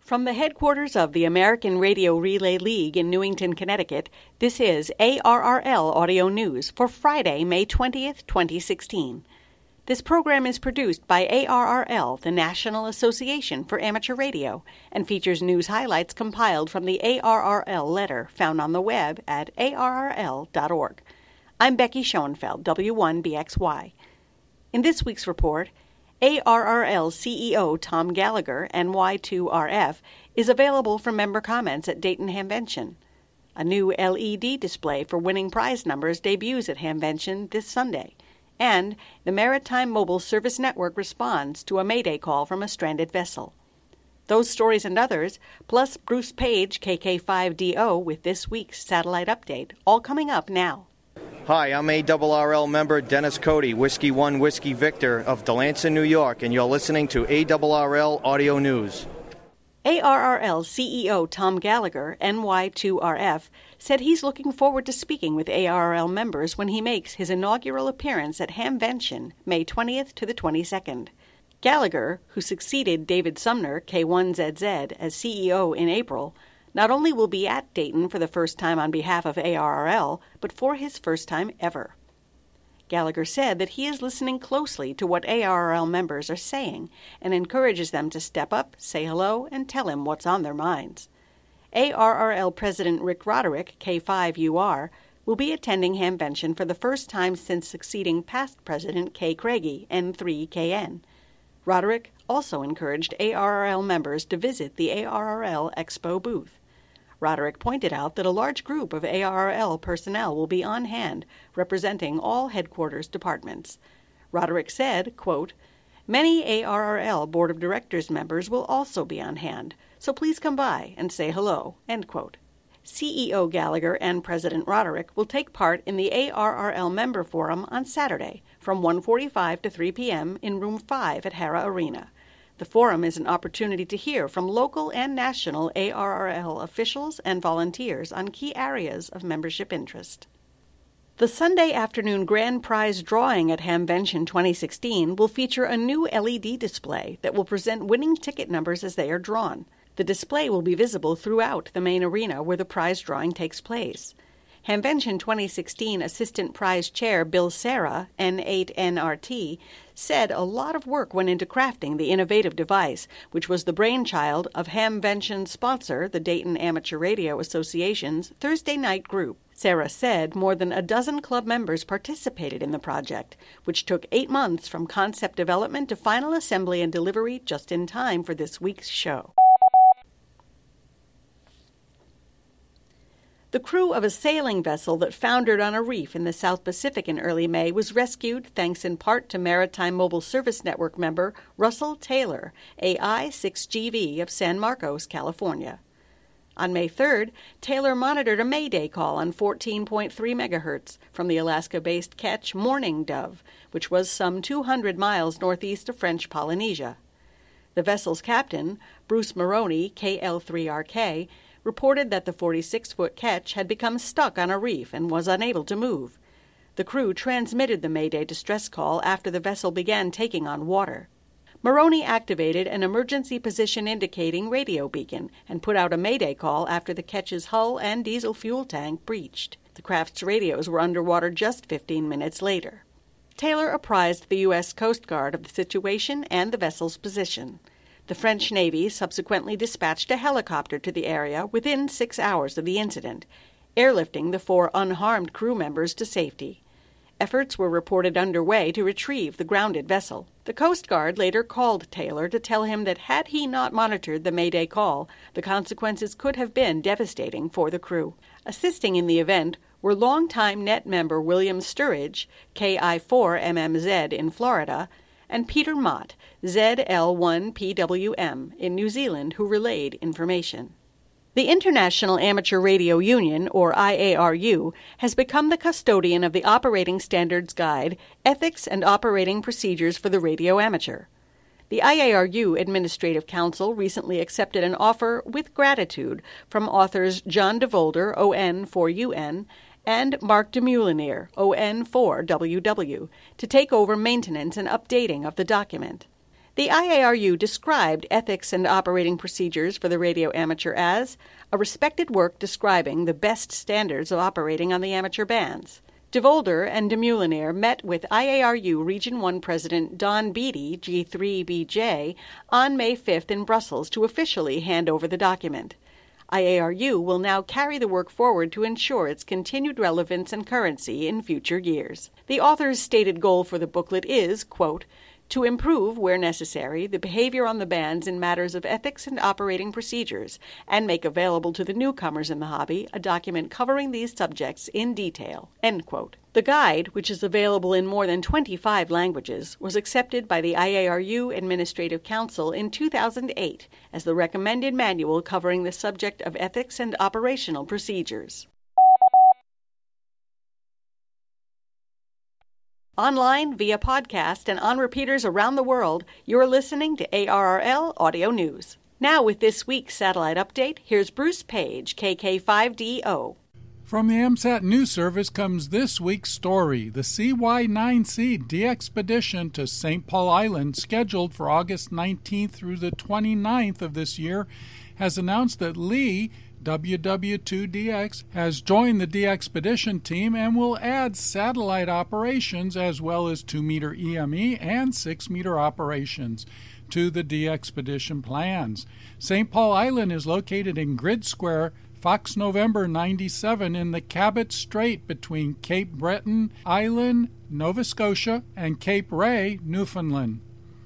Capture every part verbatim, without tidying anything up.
From the headquarters of the American Radio Relay League in Newington, Connecticut, this is A R R L Audio News for Friday, May twentieth, twenty sixteen. This program is produced by A R R L, the National Association for Amateur Radio, and features news highlights compiled from the A R R L letter found on the web at A R R L dot org. I'm Becky Schoenfeld, W one B X Y. In this week's report, A R R L C E O Tom Gallagher, N Y two R F, is available for member comments at Dayton Hamvention. A new L E D display for winning prize numbers debuts at Hamvention this Sunday. And the Maritime Mobile Service Network responds to a Mayday call from a stranded vessel. Those stories and others, plus Bruce Page, K K five D O, with this week's satellite update, all coming up now. Hi, I'm A R R L member Dennis Cody, Whiskey one Whiskey Victor of Delancey, New York, and you're listening to A R R L Audio News. A R R L C E O Tom Gallagher, N Y two R F, said he's looking forward to speaking with A R R L members when he makes his inaugural appearance at Hamvention, May twentieth to the twenty-second. Gallagher, who succeeded David Sumner, K one Z Z, as C E O in April, not only will be at Dayton for the first time on behalf of A R R L, but for his first time ever. Gallagher said that he is listening closely to what A R R L members are saying and encourages them to step up, say hello, and tell him what's on their minds. A R R L President Rick Roderick, K five U R, will be attending Hamvention for the first time since succeeding past President Kay Craigie, N three K N. Roderick also encouraged A R R L members to visit the A R R L Expo booth. Roderick pointed out that a large group of A R R L personnel will be on hand, representing all headquarters departments. Roderick said, quote, "Many A R R L Board of Directors members will also be on hand, so please come by and say hello," end quote. C E O Gallagher and President Roderick will take part in the A R R L Member Forum on Saturday from one forty-five to three p.m. in Room five at Hara Arena. The forum is an opportunity to hear from local and national A R R L officials and volunteers on key areas of membership interest. The Sunday afternoon grand prize drawing at Hamvention twenty sixteen will feature a new L E D display that will present winning ticket numbers as they are drawn. The display will be visible throughout the main arena where the prize drawing takes place. Hamvention twenty sixteen Assistant Prize Chair Bill Serra, N eight N R T, said a lot of work went into crafting the innovative device, which was the brainchild of Hamvention's sponsor, the Dayton Amateur Radio Association's Thursday night group. Serra said more than a dozen club members participated in the project, which took eight months from concept development to final assembly and delivery just in time for this week's show. The crew of a sailing vessel that foundered on a reef in the South Pacific in early May was rescued thanks in part to Maritime Mobile Service Network member Russell Taylor, A I six G V of San Marcos, California. On May third, Taylor monitored a Mayday call on fourteen point three megahertz from the Alaska-based ketch Morning Dove, which was some two hundred miles northeast of French Polynesia. The vessel's captain, Bruce Maroney, K L three R K, reported that the forty-six-foot ketch had become stuck on a reef and was unable to move. The crew transmitted the Mayday distress call after the vessel began taking on water. Maroney activated an emergency position indicating radio beacon and put out a Mayday call after the ketch's hull and diesel fuel tank breached. The craft's radios were underwater just fifteen minutes later. Taylor apprised the U S Coast Guard of the situation and the vessel's position. The French Navy subsequently dispatched a helicopter to the area within six hours of the incident, airlifting the four unharmed crew members to safety. Efforts were reported underway to retrieve the grounded vessel. The Coast Guard later called Taylor to tell him that had he not monitored the Mayday call, the consequences could have been devastating for the crew. Assisting in the event were longtime Net member William Sturridge, K I four M M Z in Florida, and Peter Mott, Z L one P W M, in New Zealand, who relayed information. The International Amateur Radio Union, or I A R U, has become the custodian of the Operating Standards Guide, Ethics and Operating Procedures for the Radio Amateur. The I A R U Administrative Council recently accepted an offer with gratitude from authors John DeVolder, O N four U N, and Mark DeMullinier, O N four W W, to take over maintenance and updating of the document. The I A R U described ethics and operating procedures for the radio amateur as a respected work describing the best standards of operating on the amateur bands. DeVolder and DeMulliner met with I A R U Region one President Don Beatty, G three B J, on May fifth in Brussels to officially hand over the document. I A R U will now carry the work forward to ensure its continued relevance and currency in future years. The author's stated goal for the booklet is, quote, to improve, where necessary, the behavior on the bands in matters of ethics and operating procedures, and make available to the newcomers in the hobby a document covering these subjects in detail, end quote. The guide, which is available in more than twenty-five languages, was accepted by the I A R U Administrative Council in two thousand eight as the recommended manual covering the subject of ethics and operational procedures. Online, via podcast, and on repeaters around the world, you're listening to A R R L Audio News. Now with this week's satellite update, here's Bruce Page, K K five D O. From the AMSAT News Service comes this week's story. The C Y nine C de-expedition to Saint Paul Island, scheduled for August nineteenth through the twenty-ninth of this year, has announced that Lee W W two D X has joined the de-expedition team and will add satellite operations as well as two meter E M E and six meter operations to the de-expedition plans. Saint Paul Island is located in Grid Square, Fox November ninety-seven, in the Cabot Strait between Cape Breton Island, Nova Scotia, and Cape Ray, Newfoundland,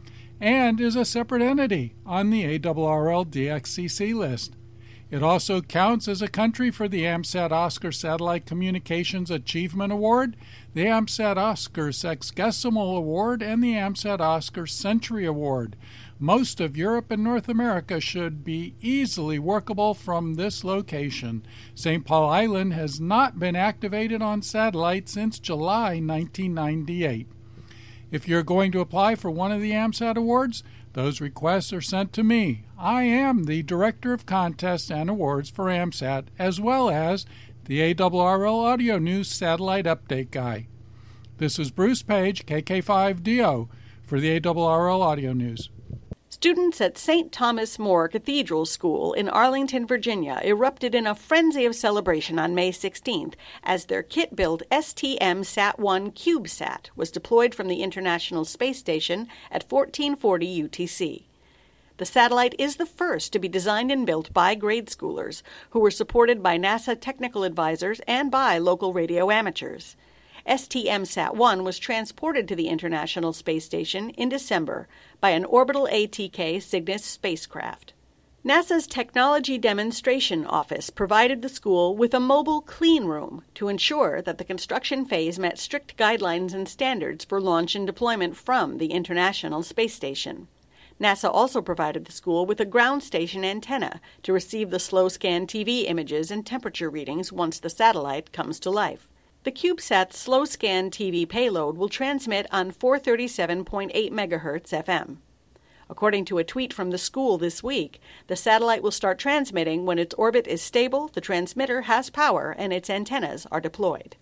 and is a separate entity on the A R R L D X C C list. It also counts as a country for the AMSAT Oscar Satellite Communications Achievement Award, the AMSAT Oscar Sexagesimal Award, and the AMSAT Oscar Century Award. Most of Europe and North America should be easily workable from this location. Saint Paul Island has not been activated on satellite since July nineteen ninety-eight. If you're going to apply for one of the AMSAT awards, those requests are sent to me. I am the Director of Contests and Awards for AMSAT, as well as the A R R L Audio News Satellite Update Guy. This is Bruce Page, K K five D O, for the A R R L Audio News. Students at Saint Thomas More Cathedral School in Arlington, Virginia, erupted in a frenzy of celebration on May sixteenth as their kit-built S T M Sat one CubeSat was deployed from the International Space Station at fourteen forty U T C. The satellite is the first to be designed and built by grade schoolers, who were supported by NASA technical advisors and by local radio amateurs. S T M Sat one was transported to the International Space Station in December by an orbital A T K Cygnus spacecraft. NASA's Technology Demonstration Office provided the school with a mobile clean room to ensure that the construction phase met strict guidelines and standards for launch and deployment from the International Space Station. NASA also provided the school with a ground station antenna to receive the slow-scan T V images and temperature readings once the satellite comes to life. The CubeSat's slow-scan T V payload will transmit on four thirty-seven point eight megahertz F M. According to a tweet from the school this week, the satellite will start transmitting when its orbit is stable, the transmitter has power, and its antennas are deployed.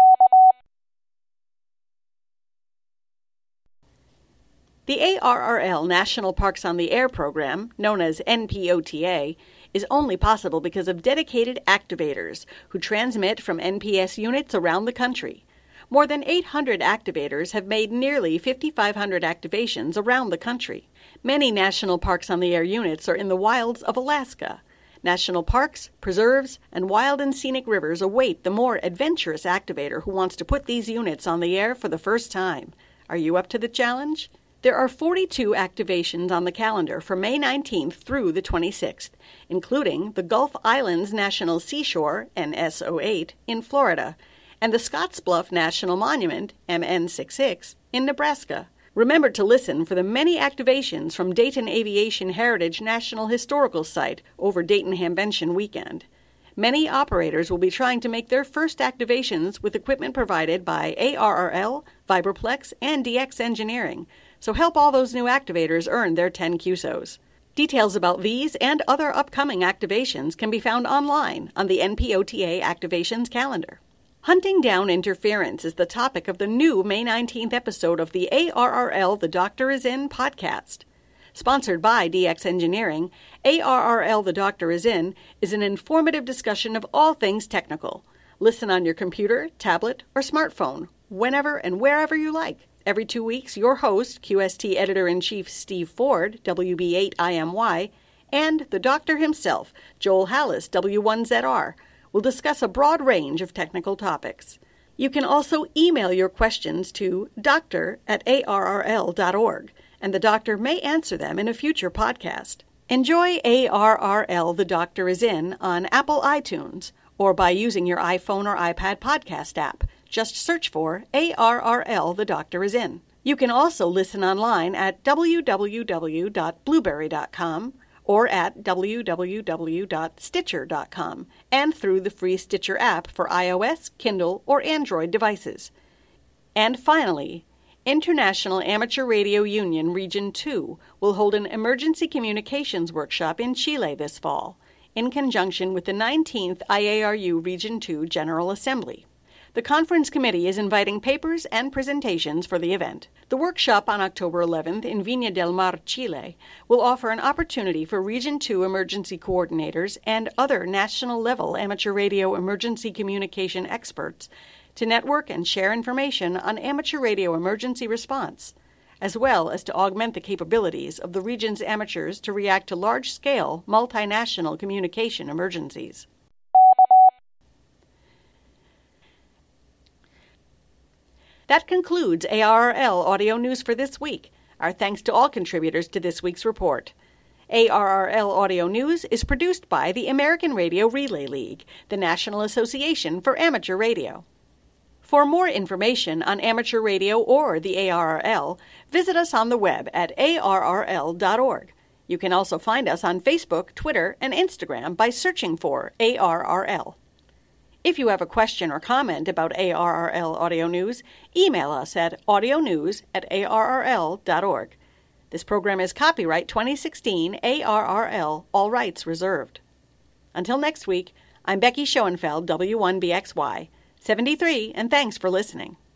The A R R L National Parks on the Air program, known as N P O T A, is only possible because of dedicated activators who transmit from N P S units around the country. More than eight hundred activators have made nearly fifty-five hundred activations around the country. Many National Parks on the Air units are in the wilds of Alaska. National parks, preserves, and wild and scenic rivers await the more adventurous activator who wants to put these units on the air for the first time. Are you up to the challenge? There are forty-two activations on the calendar for May nineteenth through the twenty-sixth, including the Gulf Islands National Seashore, N S O eight, in Florida, and the Scottsbluff National Monument, M N sixty-six, in Nebraska. Remember to listen for the many activations from Dayton Aviation Heritage National Historical Site over Dayton Hamvention weekend. Many operators will be trying to make their first activations with equipment provided by A R R L, Vibraplex, and D X Engineering, so help all those new activators earn their ten Q S Os. Details about these and other upcoming activations can be found online on the N P O T A Activations calendar. Hunting down interference is the topic of the new May nineteenth episode of the A R R L The Doctor Is In podcast. Sponsored by D X Engineering, A R R L The Doctor Is In is an informative discussion of all things technical. Listen on your computer, tablet, or smartphone, whenever and wherever you like. Every two weeks, your host, Q S T Editor-in-Chief Steve Ford, W B eight I M Y, and the doctor himself, Joel Hallis, W one Z R, will discuss a broad range of technical topics. You can also email your questions to doctor at A R R L dot org, and the doctor may answer them in a future podcast. Enjoy A R R L The Doctor Is In on Apple iTunes or by using your iPhone or iPad podcast app. Just search for A R R L The Doctor Is In. You can also listen online at w w w dot blueberry dot com or at w w w dot stitcher dot com and through the free Stitcher app for iOS, Kindle, or Android devices. And finally, International Amateur Radio Union Region two will hold an emergency communications workshop in Chile this fall, in conjunction with the nineteenth I A R U Region two General Assembly. The conference committee is inviting papers and presentations for the event. The workshop on October eleventh in Viña del Mar, Chile, will offer an opportunity for Region two emergency coordinators and other national-level amateur radio emergency communication experts to network and share information on amateur radio emergency response, as well as to augment the capabilities of the region's amateurs to react to large-scale, multinational communication emergencies. That concludes A R R L Audio News for this week. Our thanks to all contributors to this week's report. A R R L Audio News is produced by the American Radio Relay League, the National Association for Amateur Radio. For more information on amateur radio or the A R R L, visit us on the web at A R R L dot org. You can also find us on Facebook, Twitter, and Instagram by searching for A R R L. If you have a question or comment about A R R L Audio News, email us at audionews at A R R L dot org. This program is copyright twenty sixteen A R R L, all rights reserved. Until next week, I'm Becky Schoenfeld, W one B X Y, seventy-three, and thanks for listening.